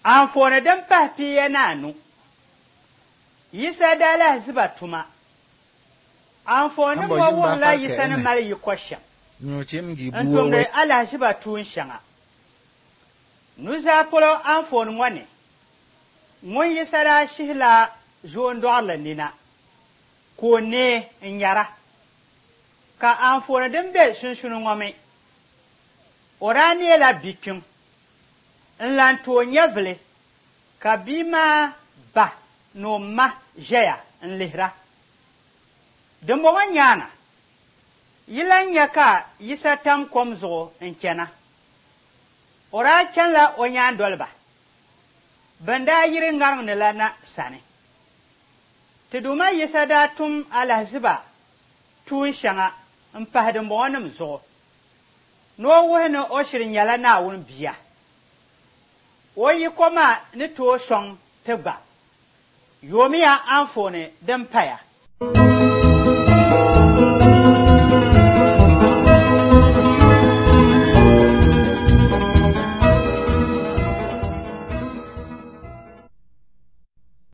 Anfooni din pahi piiya ni anu. Yisa daa lahiziba tuma. Anfooni ŋɔ wuhirila yisa ni mali yiko shɛm. N-tumdi alahiziba tuun shɛŋa. Nuzaa polo anfooni ŋɔ ni. Ŋun yisa daa shihila zoondɔɣirili nina. Ka o neei n-nyara. Ka anfooni din be sunsuuni ŋɔ mi. O daa neela bi'kpiŋ. N-lan tooi nyɛvili. Ka bia maa ba ni o ma ʒɛya n-lihira. Dimbɔŋɔ nyaaŋa. Yi lan nya ka yisa tam kom zuɣu n-chana. O daa chanila o nyaandoliba. Ban daa yiri ŋariŋ ni la na sani. Ti duuma yisa daa tum alahiziba tuun shɛŋa m-pahi dimbɔŋɔnim zuɣu. Ni o wuhi ni o shiri nyɛla Naawuni bia. O yiko maa ni tooi sɔŋ ti gba. Yoomiya anfooni din paya.